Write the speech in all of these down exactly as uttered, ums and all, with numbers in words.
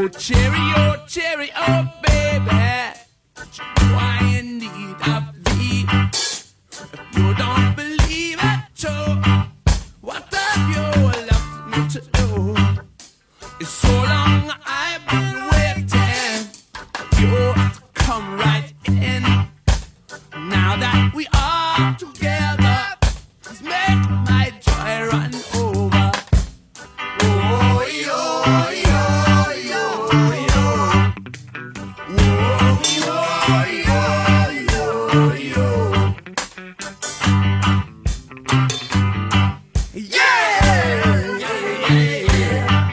Oh, cheerio, cheerio, baby. Why in need of thee? If you don't believe it, so what have you left me to do? It's so long I've been waiting for you to come right in. Now that we are together, let's make my joy run over. Oh, yo, yo, yo, yo. Oh, yo, yo, yo, yo. Yeah, yeah, yeah.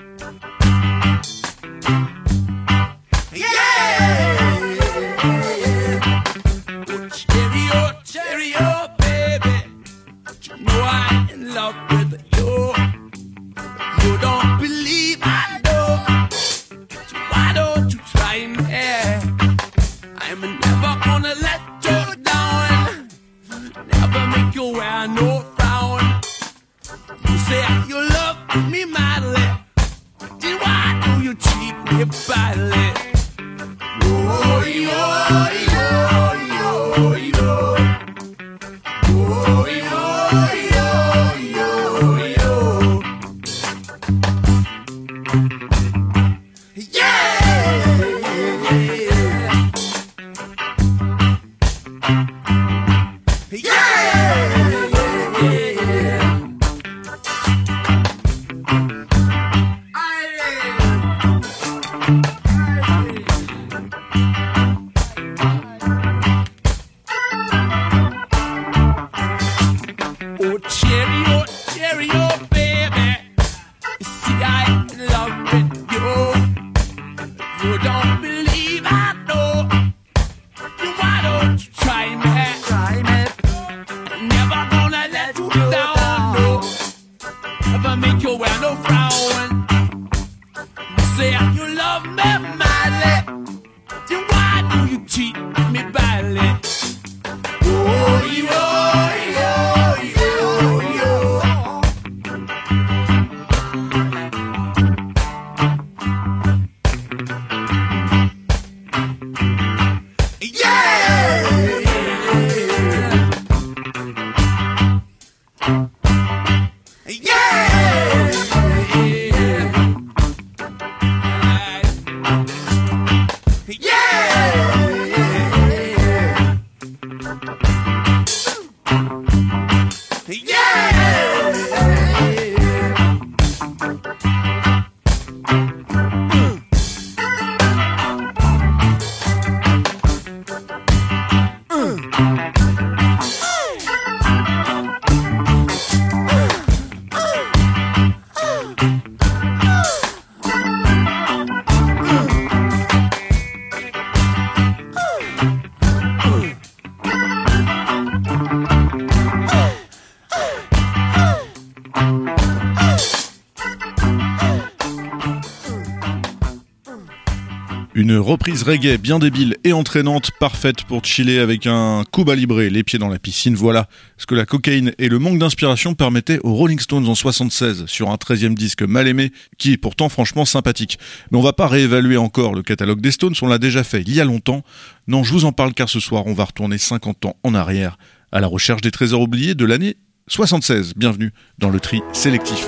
Une reprise reggae bien débile et entraînante, parfaite pour chiller avec un Cuba Libre, les pieds dans la piscine. Voilà ce que la cocaïne et le manque d'inspiration permettaient aux Rolling Stones en soixante-seize sur un treizième disque mal aimé qui est pourtant franchement sympathique. Mais on va pas réévaluer encore le catalogue des Stones, on l'a déjà fait il y a longtemps. Non, je vous en parle car ce soir on va retourner cinquante ans en arrière à la recherche des trésors oubliés de l'année soixante-seize. Bienvenue dans le tri sélectif.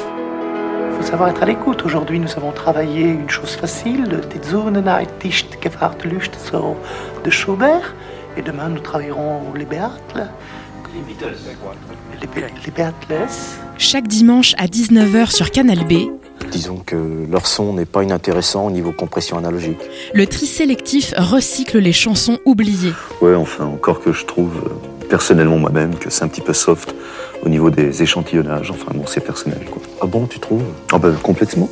Il faut savoir être à l'écoute. Aujourd'hui, nous avons travaillé une chose facile, Die Zunenheit nicht gefragt Lust so de Schubert. Et demain, nous travaillerons les Beatles. Les Beatles, c'est quoi ? Les, Be- les Beatles. Chaque dimanche à dix-neuf heures sur Canal B. Disons que leur son n'est pas inintéressant au niveau compression analogique. Le tri sélectif recycle les chansons oubliées. Ouais, enfin, encore que je trouve, euh, personnellement moi-même, que c'est un petit peu soft au niveau des échantillonnages. Enfin, bon, c'est personnel, quoi. Ah bon, tu trouves ? Ah ben, complètement.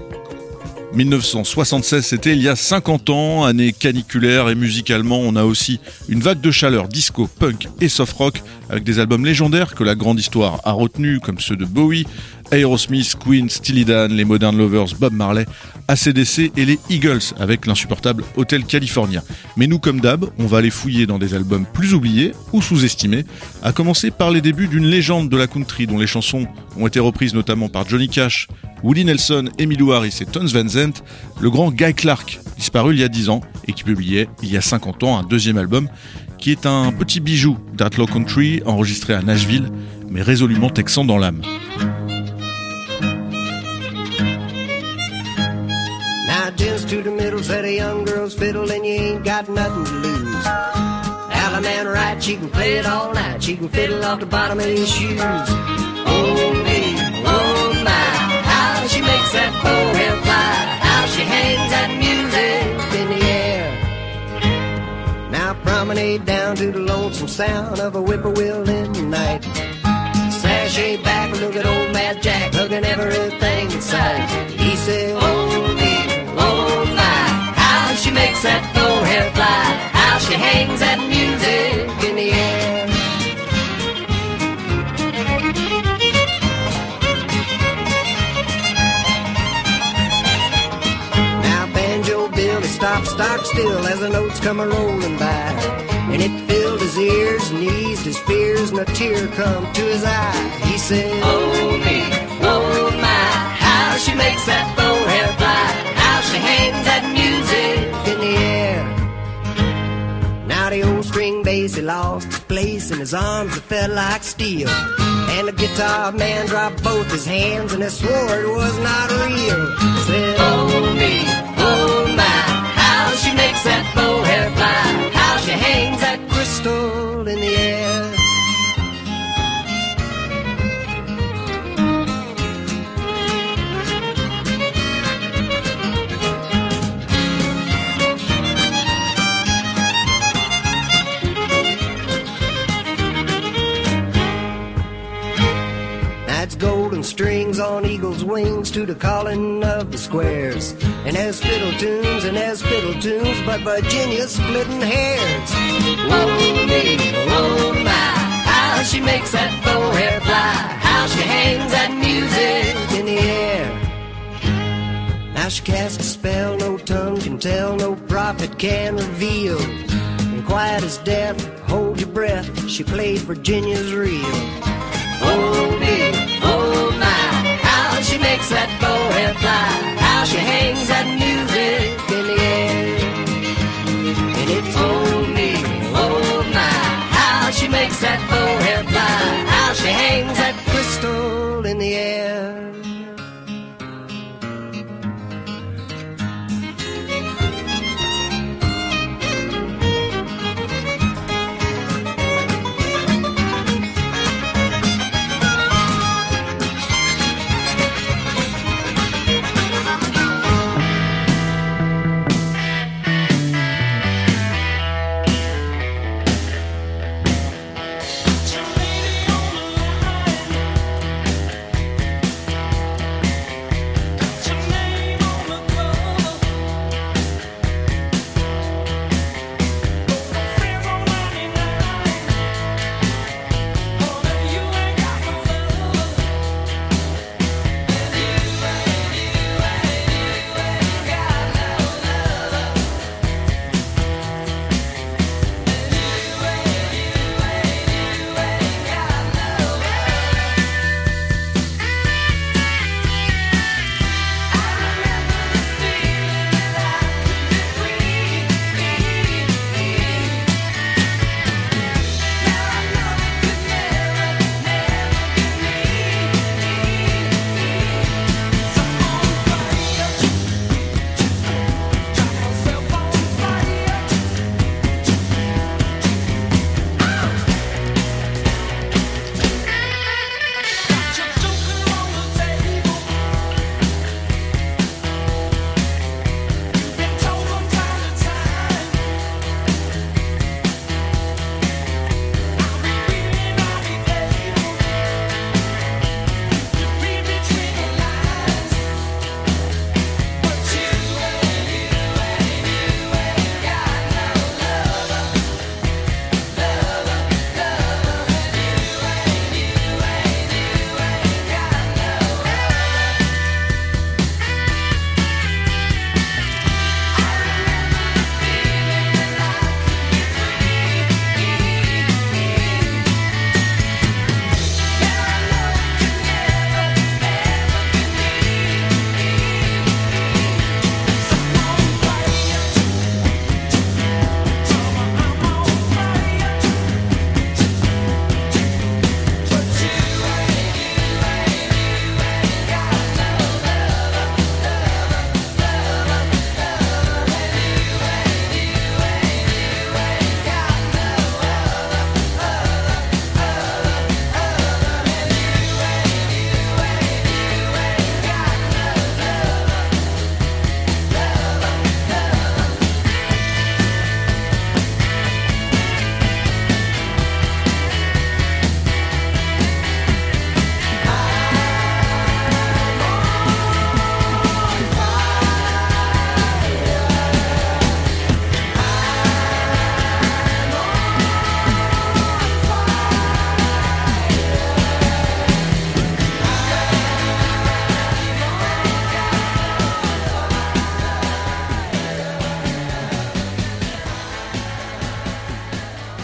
dix-neuf cent soixante-seize, c'était il y a cinquante ans, année caniculaire, et musicalement on a aussi une vague de chaleur disco, punk et soft rock avec des albums légendaires que la grande histoire a retenus comme ceux de Bowie, Aerosmith, Queen, Steely Dan, les Modern Lovers, Bob Marley, A C D C et les Eagles avec l'insupportable Hotel California. Mais nous, comme d'hab, on va aller fouiller dans des albums plus oubliés ou sous-estimés, à commencer par les débuts d'une légende de la country dont les chansons ont été reprises notamment par Johnny Cash, Willie Nelson, Emmylou Harris et Townes Van Zandt, le grand Guy Clark, disparu il y a dix ans et qui publiait il y a cinquante ans un deuxième album qui est un petit bijou d'Outlaw Country enregistré à Nashville, mais résolument texan dans l'âme. Now dance to the middle, set a young girl's fiddle, and you ain't got nothing to lose. Alabama right, she can play it all night, she can fiddle off the bottom of his shoes. Oh me, oh my, how she makes that forehead fly, how she hangs that music in the air. Now promenade down to the lonesome sound of a whippoorwill in the night. Sashay back, look at old Mad Jack, hugging everything in sight. He said, oh me, oh my, how she makes that forehead fly, how she hangs that music in the air. Now Banjo Bill, he stopped stock still as the notes come a-rolling by, and it filled his ears and eased his fears, and a tear come to his eye. He said, oh me, oh my, how she makes that forehead fly, how she hangs that music in the air. Now the old string bass, he lost his place, and his arms they felt like steel, and the guitar man dropped both his hands, and he swore it was not real. He said, oh me, oh my, how she makes that forehead fly, how she hangs that crystal in the air. That's golden strings on eagle's wings to the calling of the squares. And there's fiddle tunes and there's fiddle tunes, but Virginia's splitting hairs. Whoa me, whoa my, how she makes that forehead fly, how she hangs that music in the air. Now she casts a spell no tongue can tell, no prophet can reveal. And quiet as death, hold your breath, she played Virginia's reel. Oh me, oh my, how she makes that forehead fly, how she hangs that music in the air. And it's oh me, oh my, how she makes that forehead fly, how she hangs that crystal in the air.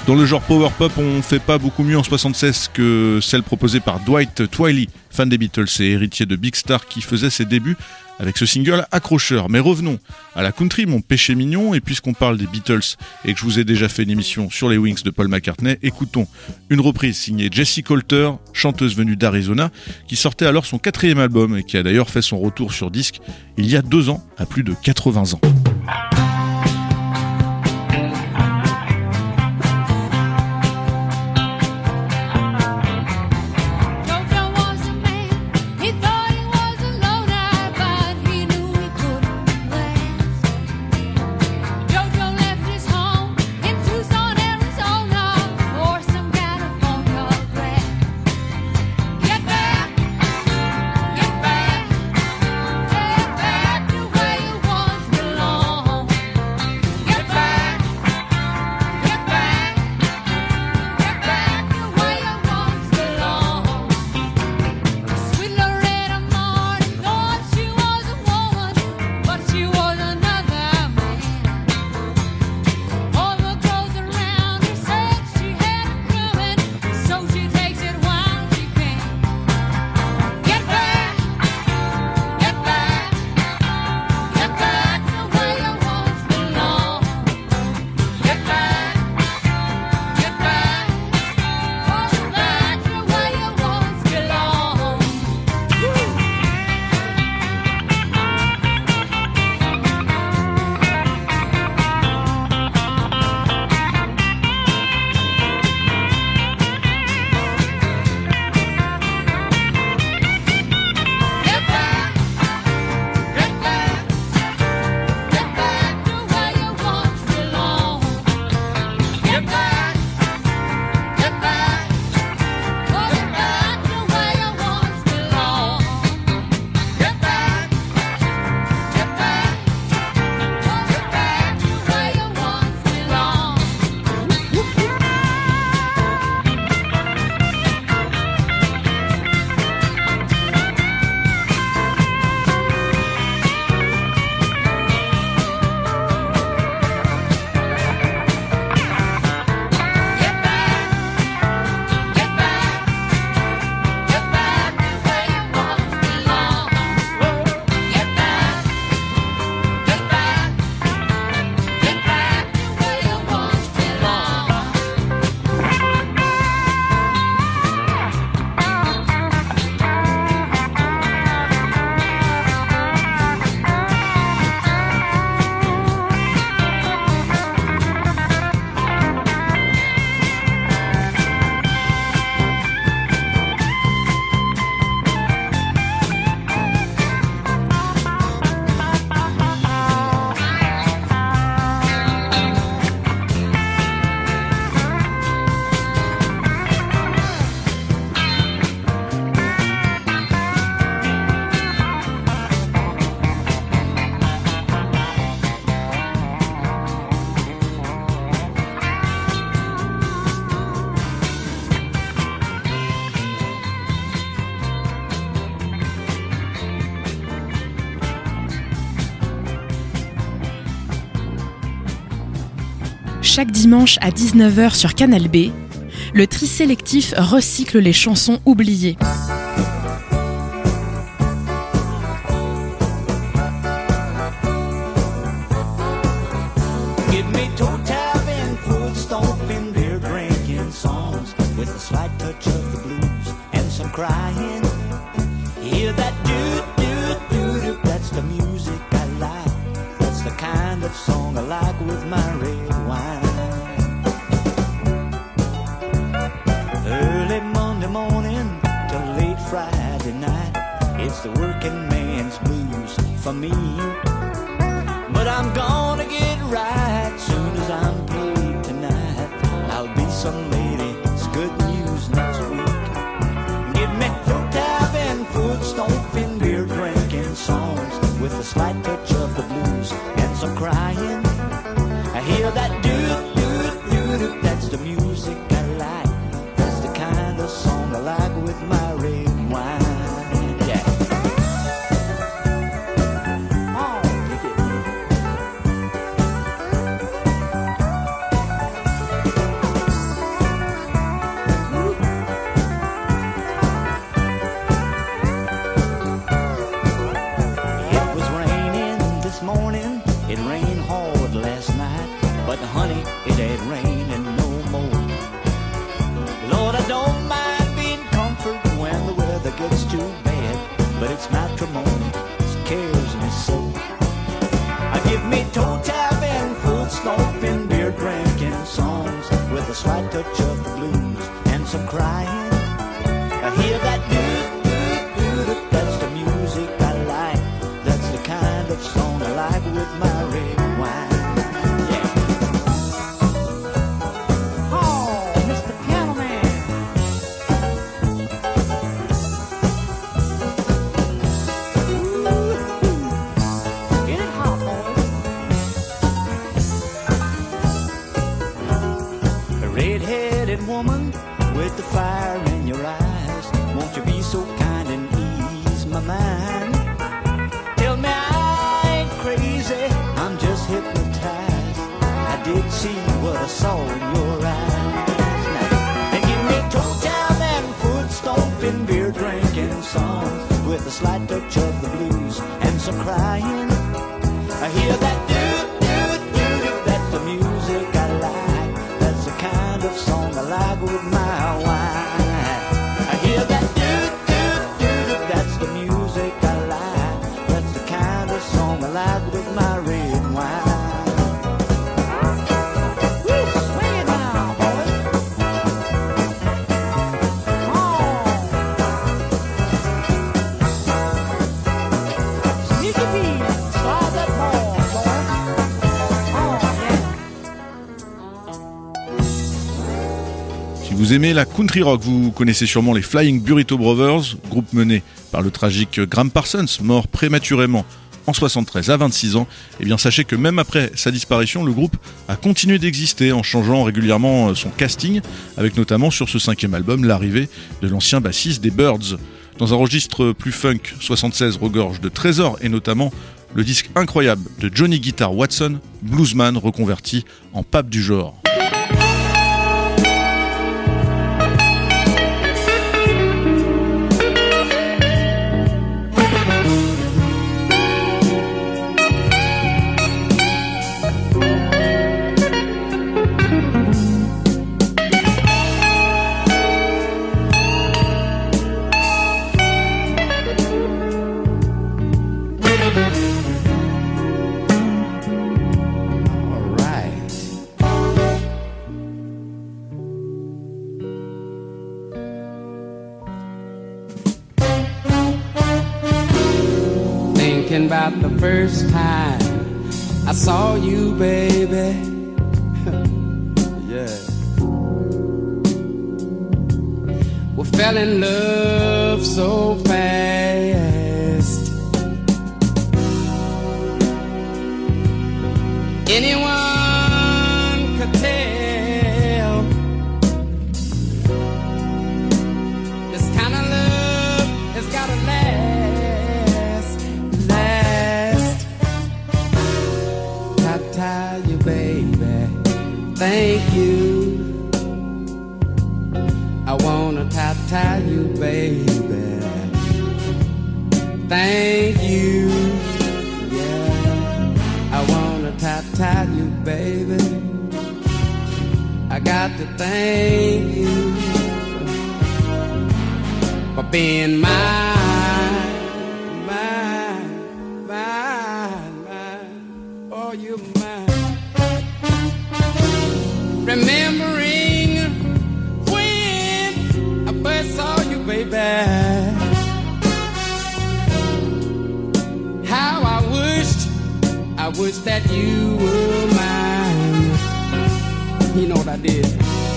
Dans le genre power pop, on fait pas beaucoup mieux en soixante-seize que celle proposée par Dwight Twilley, fan des Beatles et héritier de Big Star qui faisait ses débuts avec ce single accrocheur. Mais revenons à la country, mon péché mignon, et puisqu'on parle des Beatles et que je vous ai déjà fait une émission sur les Wings de Paul McCartney, écoutons une reprise signée Jessie Coulter, chanteuse venue d'Arizona, qui sortait alors son quatrième album et qui a d'ailleurs fait son retour sur disque il y a deux ans, à plus de quatre-vingts ans. Chaque dimanche à dix-neuf heures sur Canal B, le tri sélectif recycle les chansons oubliées. Give me toe tapping, foot stomping, beer drinking songs with a slight touch of the blues and some crying. Hear that doo doo doo doo, that's the music I like. That's the kind of song I like with my red wine. Early Monday morning till late Friday night, it's the working man's blues for me. But I'm gonna get right soon as I'm paid tonight. I'll be some lady's good news next week. Give me toe tapping, foot stomping, beer drinking songs with a slight touch of the blues and some crying. I hear that dude It rained hard last night, but honey, it ain't raining no more. Lord, I don't mind being comfort when the weather gets too bad, but it's matrimony that scares me so. I give me toe tapping, foot stomping, beer drinking songs with a slight touch of the blues and some crying. I hear that doo doo doo, that's the music I like. That's the kind of song I like with my red wine. Woman with the fire in your eyes, won't you be so kind and ease my mind? Tell me I ain't crazy, I'm just hypnotized. I did see what I saw in your eyes. Now, and give me toe tap and foot stomping, beer drinking songs with a slight touch of the blues and some crying. I hear that doo doo doo, that's the music I like. That's the kind of song I like with my wine. I hear that doo doo doo, that's the music I like. That's the kind of song I like with my red wine. Woo, swing it now, boys. Oh. Sneaky Pete, slide that ball, boys. Oh, yeah. Si vous aimez la country rock, vous connaissez sûrement les Flying Burrito Brothers, groupe mené par le tragique Graham Parsons, mort prématurément en soixante-treize à vingt-six ans. Et bien sachez que même après sa disparition, le groupe a continué d'exister en changeant régulièrement son casting, avec notamment sur ce cinquième album l'arrivée de l'ancien bassiste des Byrds. Dans un registre plus funk, soixante-seize regorge de trésors et notamment le disque incroyable de Johnny Guitar Watson, bluesman reconverti en pape du genre. About the first time I saw you, baby. Yeah. We fell in love so fast. Anyone could tell this kind of love has gotta last. Tell you, baby, thank you. I wanna tie you, baby. Thank you. Yeah, I wanna tie you, baby. I got to thank you for being mine, mine, mine, mine. Oh, you're mine. Remembering when I first saw you, baby, how I wished, I wished that you were mine. You know what I did?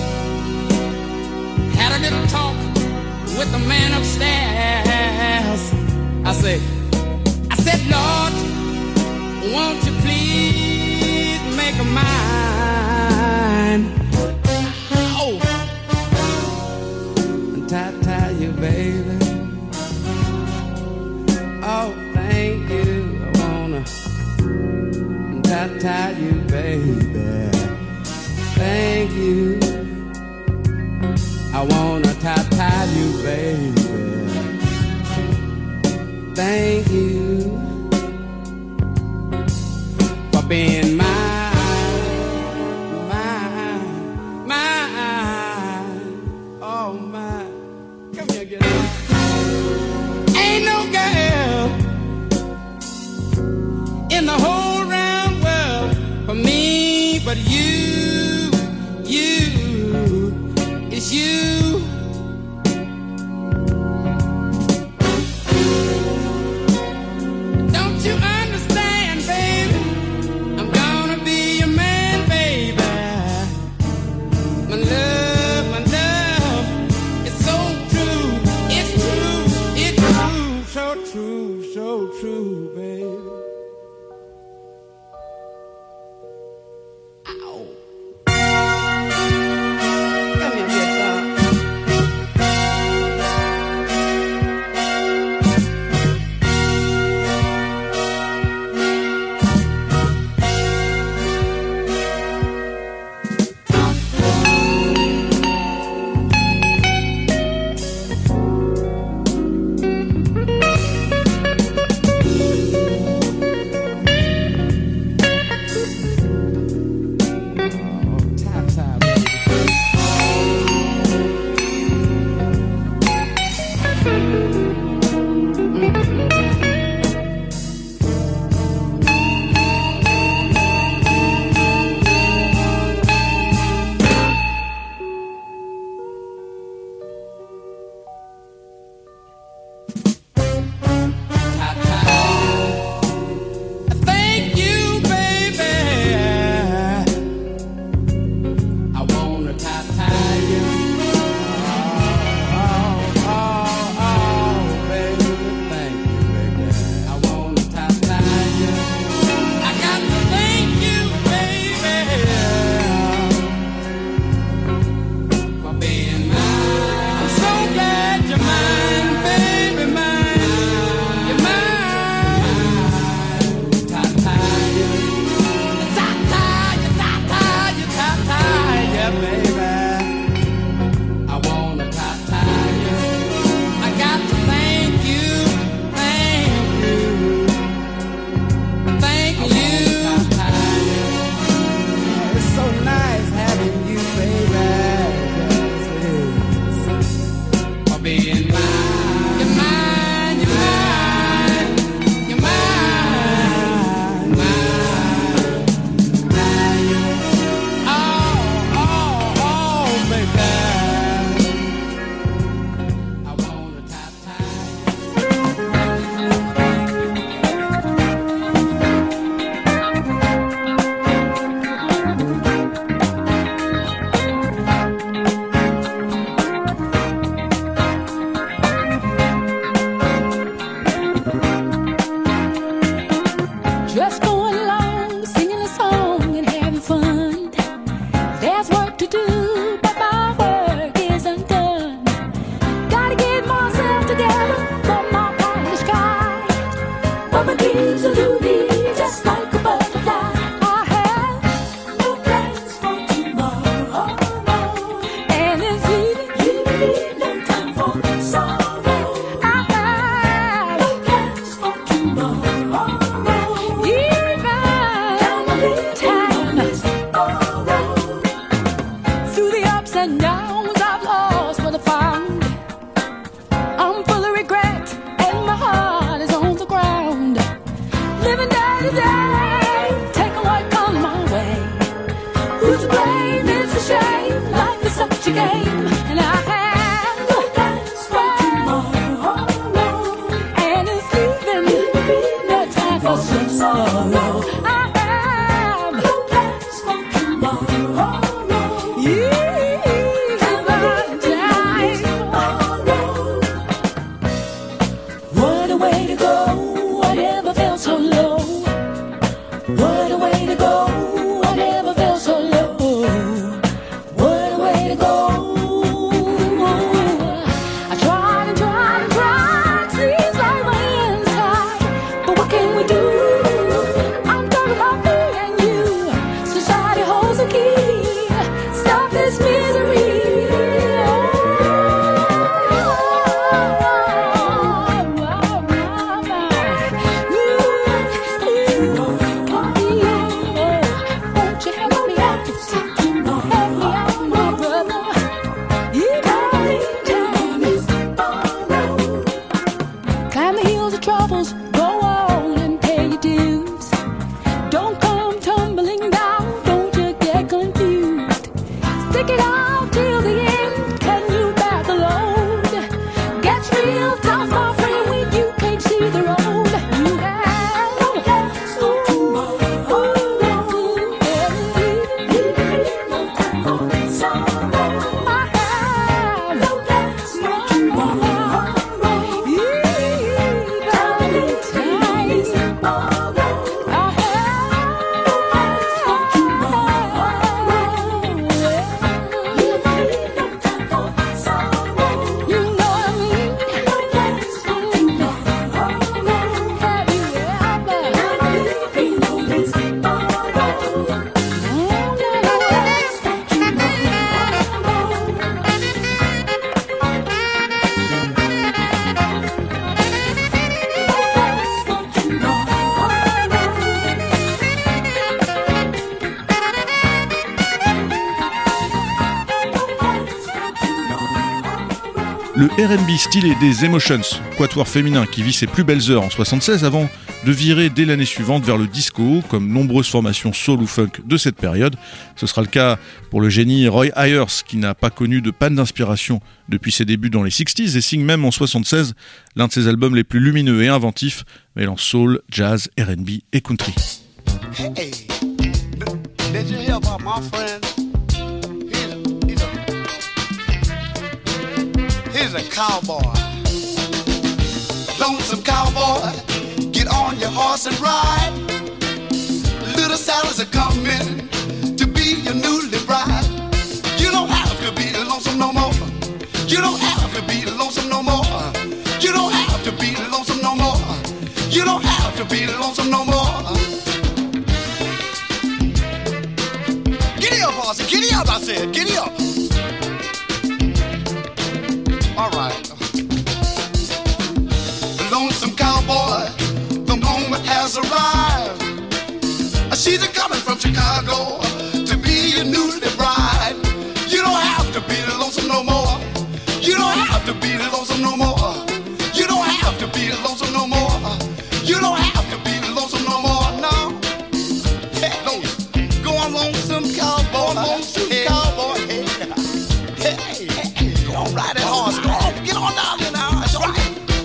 Had a little talk with the man upstairs. I said, I said, Lord, won't you please make a mine? Oh, tie, tie you, baby. Oh, thank you. I wanna tie, tie you, baby. Thank you. I wanna tie, tie you, baby. Thank you for being mine, mine, mine, oh mine. Come here, get up. Ain't no girl in the whole round world for me but you, you, it's you. Don't you understand, baby? I'm gonna be your man, baby. My love, my love, it's so true, it's true, it's true, so true, so true, baby. Ow. Come here, get up. Thank you, baby. I wanna tie you. Oh, oh, oh, baby. Thank you, baby. I wanna tie you. I got to thank you, baby, for being mine. I'm so glad you're mine, baby, mine. You're mine. Being mine, you're mine, you're mine, you're mine, mine, mine. Oh, oh, oh, baby. I wanna tie, Just going along, singing a song and having fun. There's work to do, but my work isn't done. Gotta get myself together for my pie sky. But my dreams elude me just like a butterfly. I have no plans for tomorrow, and it's leaving, leaving no time for sorrow. I have no plans for tomorrow. Through the ups and downs, I've lost what I found. I'm full of regret, and my heart is on the ground. Living day to day, taking what comes my way. Who's to blame? It's a shame. Life is such a game, and I have no plans for tomorrow, and it's leaving no time for sorrow. I have no plans for tomorrow. What a way to go, I never felt so low. What a way to go, I never felt so low. What a way to go, Le R and B stylé des Emotions, quatuor féminin qui vit ses plus belles heures en soixante-seize avant de virer dès l'année suivante vers le disco, comme nombreuses formations soul ou funk de cette période. Ce sera le cas pour le génie Roy Ayers, qui n'a pas connu de panne d'inspiration depuis ses débuts dans les sixties et signe même en soixante-seize l'un de ses albums les plus lumineux et inventifs, mêlant soul, jazz, R and B et country. Hey, did you hear about my friend? He's a, he's a, he's a cowboy. Lonesome cowboy, get on your horse and ride. Little Sally's a coming to be your newly bride. You don't have to be lonesome no more. You don't have to be lonesome no more. You don't have to be lonesome no more. You don't have to be lonesome no more. Giddy up, Horsey, giddy up, I said, giddy up. All right. Lonesome cowboy, the moment has arrived. She's a coming from Chicago to be your newly bride. You don't have to be lonesome no more. You don't have to be lonesome no more. You don't have to be lonesome no more. You don't have to be lonesome no more. No. Hey, go on, lonesome cowboy, lonesome hey. Cowboy. Hey, hey, hey, go on, ride that horse. Go on, get on down there now. That's right.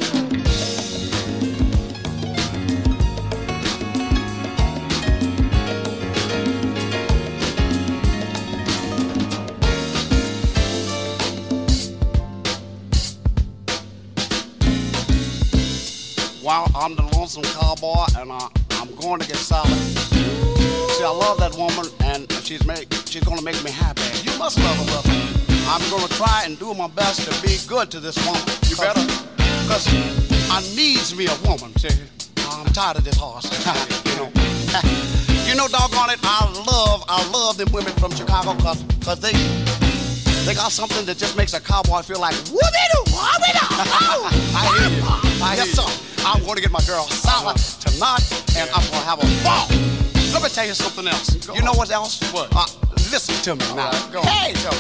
Well, I'm the lonesome cowboy, and uh, I'm going to get solid. See, I love that woman, and she's make, she's going to make me happy. You must love her, brother. I'm going to try and do my best to be good to this woman. You better, because I needs me a woman. See, I'm tired of this horse. you know, you know, doggone it, I love, I love them women from Chicago, because cause they, they got something that just makes a cowboy feel like whoopie-doo, whoopie-doo. I hear you. I hear yes, sir. You. I'm going to get my girl solid tonight, and I'm going to have a ball. Let me tell you something else. Go you on. Know what else? What? Uh, listen to me now. Right, go hey, Joe.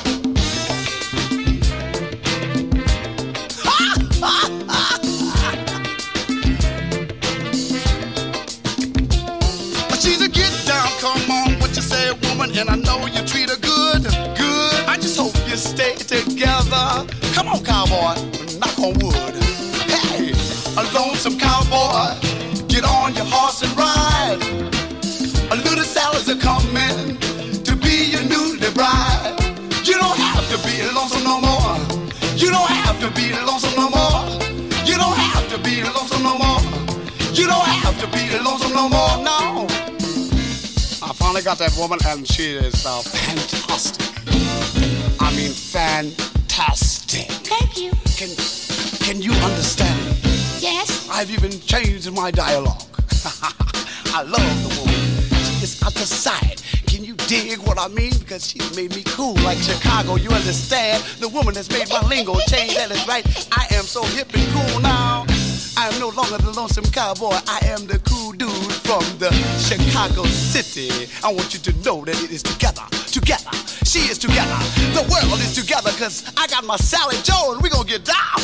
She's a get down, come on, what you say, woman, and I know you treat her good, good. I just hope you stay together. Come on, cowboy, knock on wood. Hey. A lonesome cowboy, get on your horse and ride. A little Sally's a coming to be your newly bride. You don't have to be lonesome no more. You don't have to be lonesome no more. You don't have to be lonesome no more. You don't have to be lonesome no more. No. I finally got that woman, and she is uh, fantastic. I mean, fantastic. Thank you. Can Can you understand me? Yes. I've even changed my dialogue. I love the woman. She is out the side. Can you dig what I mean? Because she made me cool like Chicago. You understand? The woman has made my lingo change. That is right. I am so hip and cool now. I am no longer the lonesome cowboy. I am the cool dude from the Chicago city. I want you to know that it is together, together. She is together. The world is together. Because I got my Sally Joe and we're going to get down.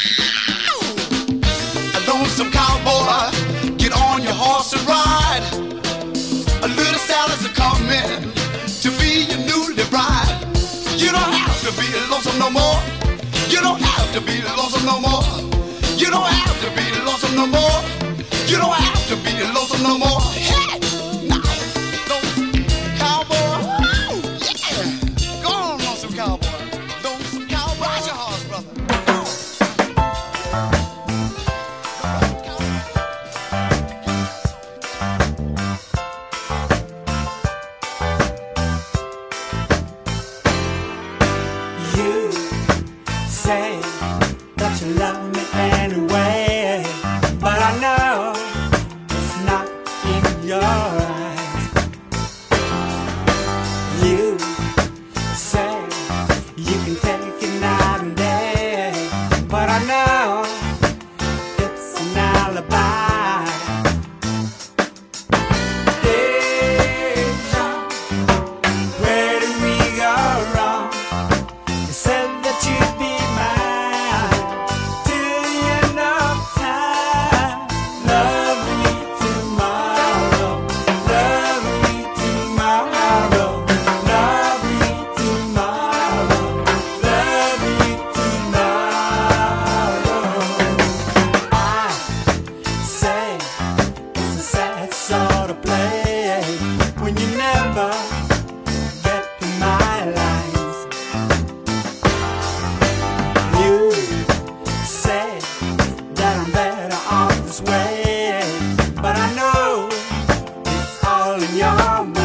Lonesome cowboy, get on your horse and ride. A little Sally's a coming to be your newly bride. You don't have to be lonesome no more. You don't have to be lonesome no more. You don't have to be lonesome no more. You don't have to be lonesome no more. Hey, now, lonesome cowboy, yeah. Go on, lonesome cowboy. Lonesome cowboy, ride your horse, brother. You love me anyway, but I know it's not when you never get to my lines. You say that I'm better off this way, but I know it's all in your mind.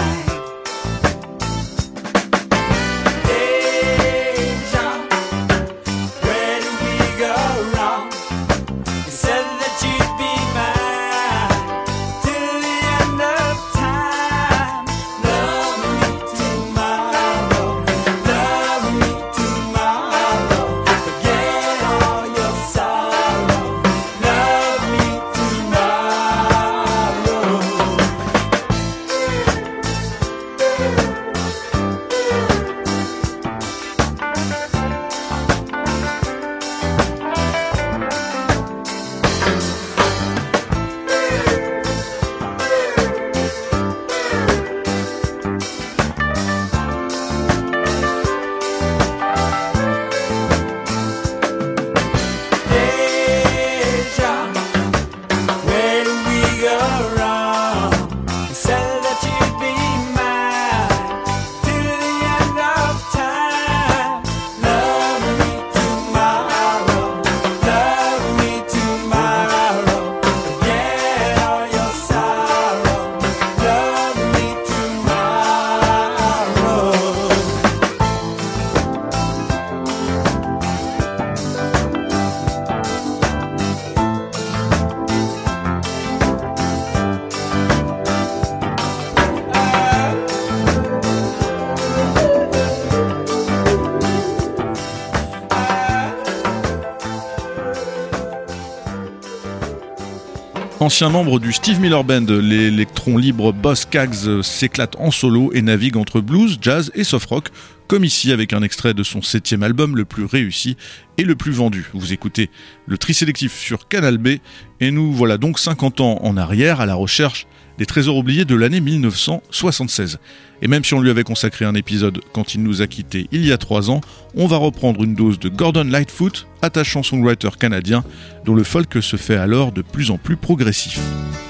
Ancien membre du Steve Miller Band, l'électron libre Boss Skaggs s'éclate en solo et navigue entre blues, jazz et soft rock, comme ici avec un extrait de son septième album le plus réussi et le plus vendu. Vous écoutez le Tri Sélectif sur Canal B et nous voilà donc cinquante ans en arrière à la recherche des trésors oubliés de l'année mille neuf cent soixante-seize. Et même si on lui avait consacré un épisode quand il nous a quittés il y a trois ans, on va reprendre une dose de Gordon Lightfoot, attachant songwriter canadien, dont le folk se fait alors de plus en plus progressif.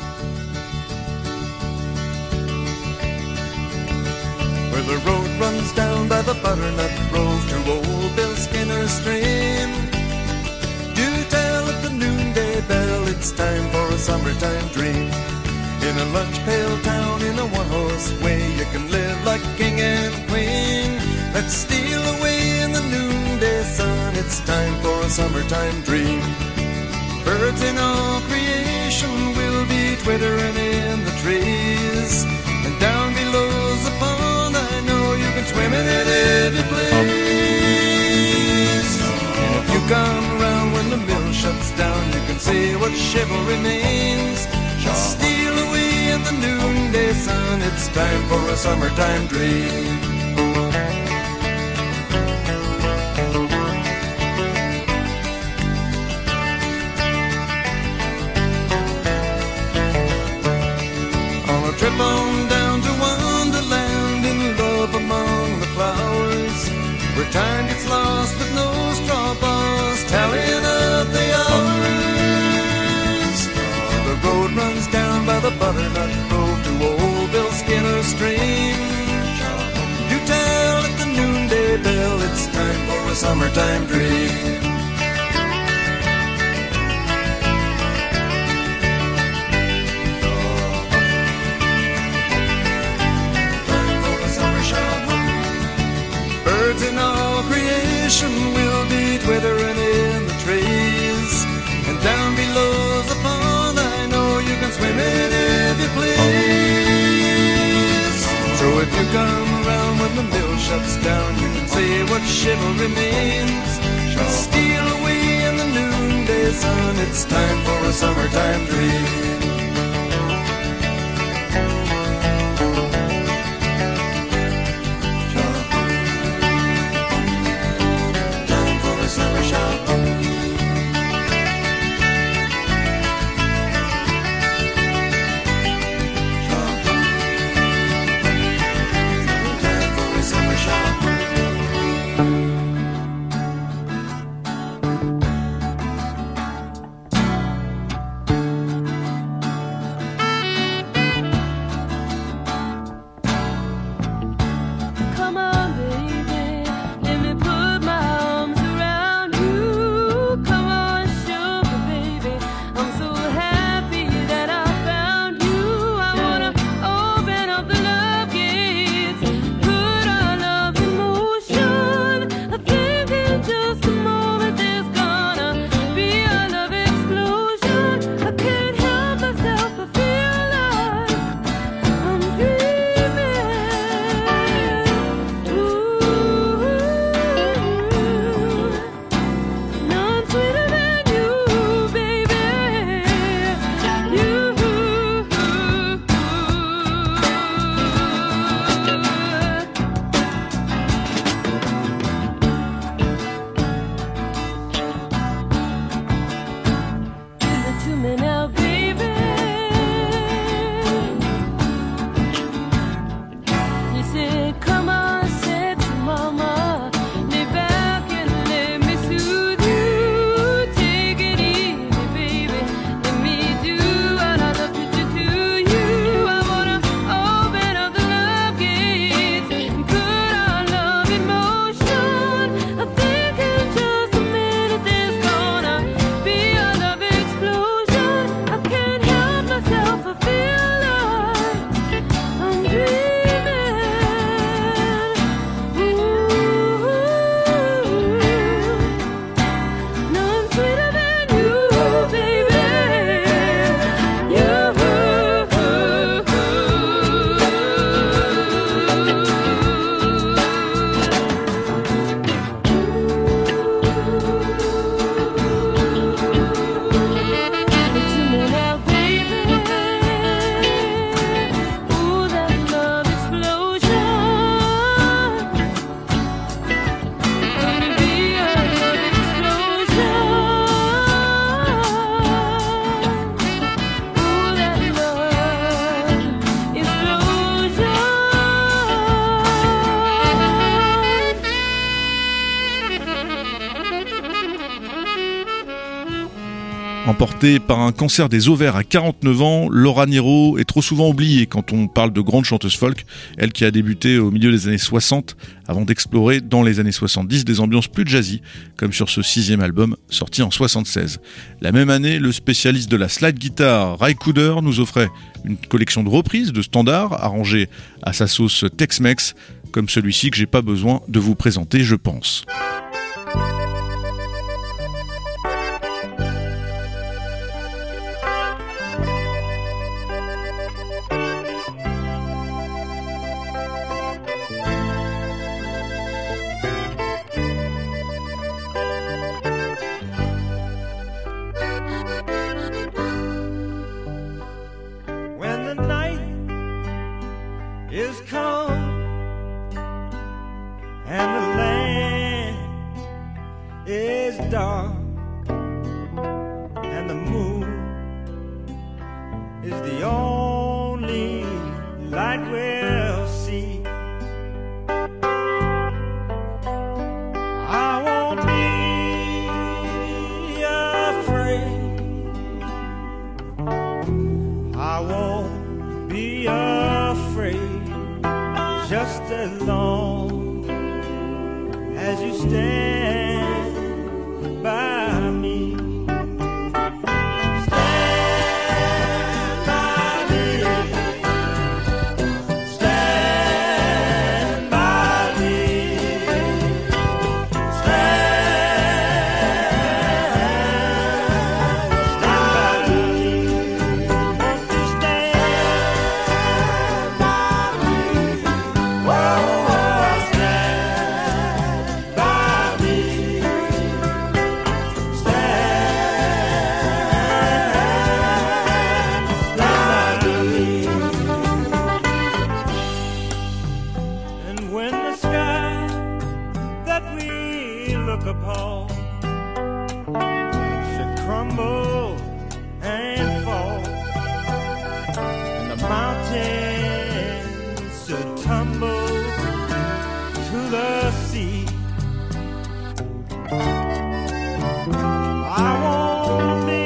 Where the road runs down by the butternut grove to old Bill Skinner's stream, do tell at the noonday bell it's time for a summertime dream. In a lunch pail town in a one-horse way, you can live like king and queen. Let's steal away in the noonday sun, it's time for a summertime dream. Birds in all creation will be twittering in the trees, and down below's the pond, I know you can swim in it if you please. And if you come around when the mill shuts down, you can see what chivalry means. Steal away in the noonday sun, it's time for a summertime dream. On a trip on down to Wonderland, in love among the flowers, where time gets lost with no straw bars, tallying up the hours. The road runs down by the butternut grove to old Bill Skinner's stream. You tell at the noonday bell it's time for a summertime dream. Time for a summer shower. Birds in all creation will be twittering in the trees, and down below the pond I know you can swim in if you please. So if you come around when the mill shuts down, you can see what chivalry means. Steal away in the noonday sun, it's time for a summertime dream. Time for a summer shower. Emportée par un cancer des ovaires à quarante-neuf ans, Laura Nyro est trop souvent oubliée quand on parle de grande chanteuse folk, elle qui a débuté au milieu des années soixante avant d'explorer dans les années soixante-dix des ambiances plus jazzy, comme sur ce sixième album sorti en soixante-seize. La même année, le spécialiste de la slide guitar Ry Cooder nous offrait une collection de reprises de standards arrangées à sa sauce Tex-Mex, comme celui-ci que j'ai pas besoin de vous présenter, je pense. Is come and the land is dark and the moon is the only light we'll see. I won't be afraid. I won't be afraid. Just as long as you stand by me. Stand by me. Stand by me. Stand, stand by me. Won't you stand by me? Upon should crumble and fall, and the mountains should tumble to the sea. I won't be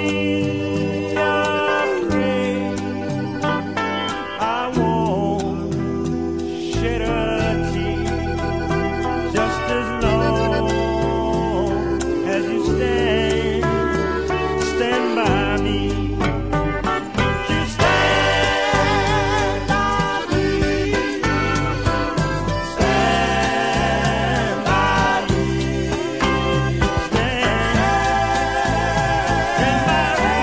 afraid. I won't shed a tear. Just as long as you stand, stand by me. You stand by me. Stand by me. Stand, stand by me.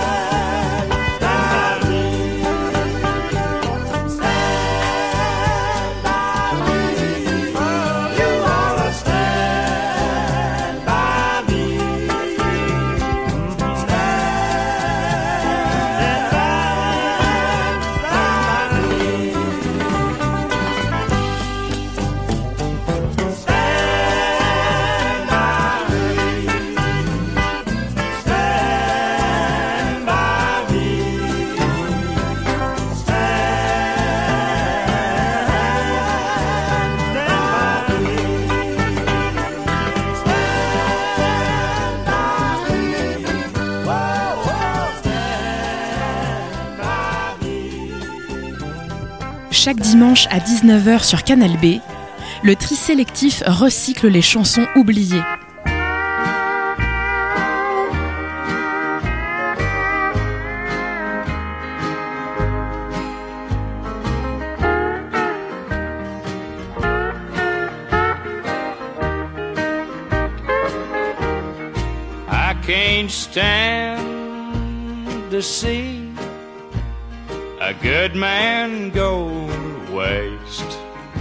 Stand by me. Stand by me. Oh, you ought to stand by me. Chaque dimanche à dix-neuf heures sur Canal B, le tri sélectif recycle les chansons oubliées. I can't stand to see a good man go to waste.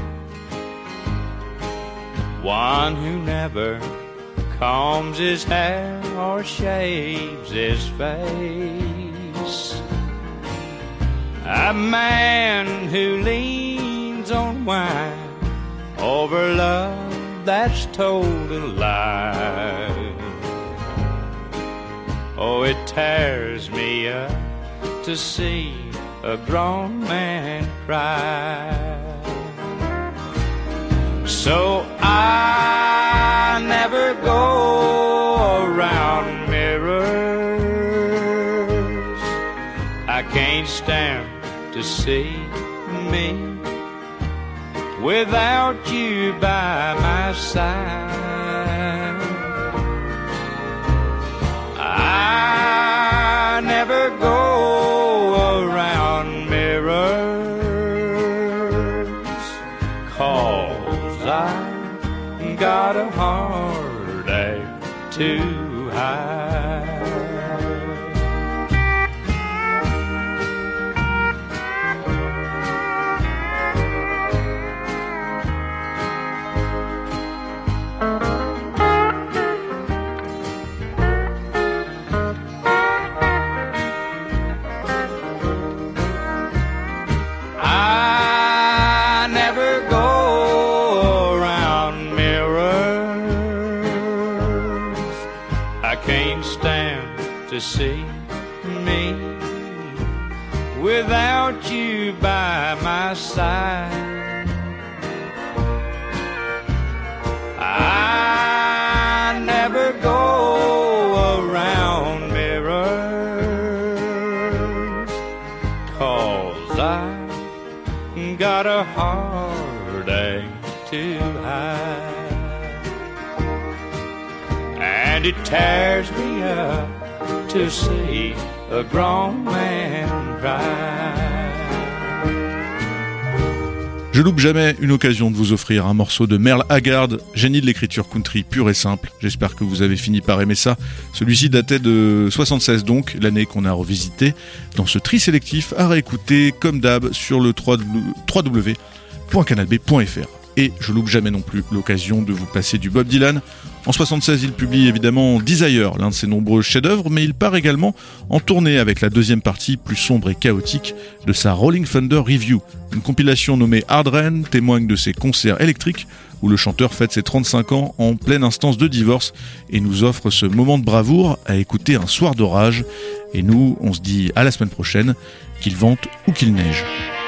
One who never combs his hair or shaves his face. A man who leans on wine over love that's told a lie. Oh, it tears me up to see a grown man cry. So I never go around mirrors see me without you by my side. I never go around mirrors, 'cause I got a heartache to hide. I never go around mirrors. I can't stand to see me without you by my side. I never go around mirrors, 'cause I got a heartache to hide. And it tears me up to see a grown man cry. Je loupe jamais une occasion de vous offrir un morceau de Merle Haggard, génie de l'écriture country pure et simple. J'espère que vous avez fini par aimer ça. Celui-ci datait de soixante-seize donc, l'année qu'on a revisité dans ce tri sélectif à réécouter comme d'hab sur le w w w point canal b point f r. Et je loupe jamais non plus l'occasion de vous passer du Bob Dylan. En soixante-seize, il publie évidemment Desire, l'un de ses nombreux chefs-d'œuvre, mais il part également en tournée avec la deuxième partie plus sombre et chaotique de sa Rolling Thunder Review. Une compilation nommée Hard Rain témoigne de ses concerts électriques où le chanteur fête ses trente-cinq ans en pleine instance de divorce et nous offre ce moment de bravoure à écouter un soir d'orage. Et nous, on se dit à la semaine prochaine, qu'il vente ou qu'il neige.